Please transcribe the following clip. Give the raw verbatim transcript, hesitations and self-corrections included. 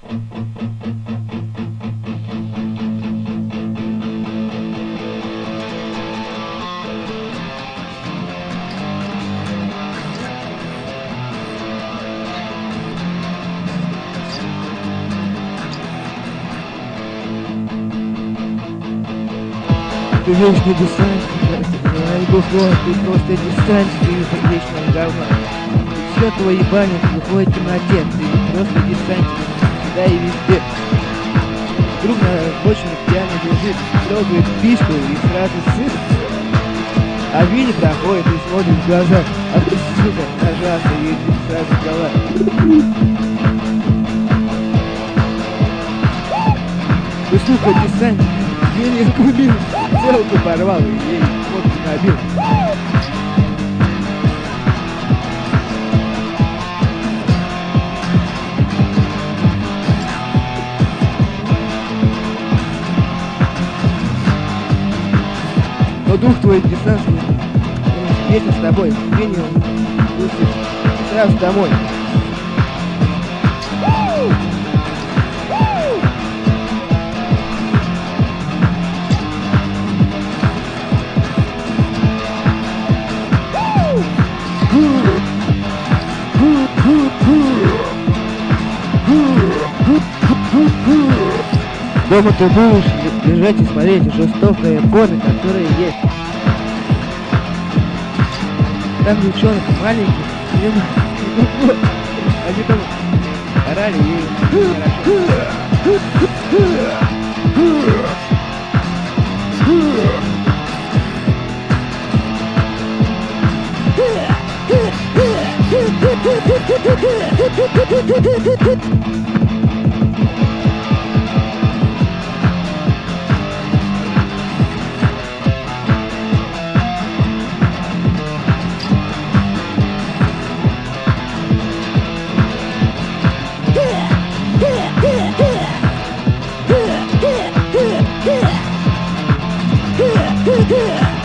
Ты вечный десант, альбухой, ты просто десант, ты вечное говно. Все твои бани в глухой темноте, ты просто десант, всегда и везде. Друг на обочине пьяный лежит, трогает письку и сразу сыр. А Винни проходит и смотрит в глаза, а ты, сука, нажался и сразу голова. Ты, сука, десант, Винни кубил, целку порвал и ей фотку набил. Но дух твой десантный, вместе с тобой, Винни, сразу домой. Дома ты будешь лежать и смотреть жестокое порно, которое есть. Там девчонок маленьких, они там орали и хорошо. Yeah.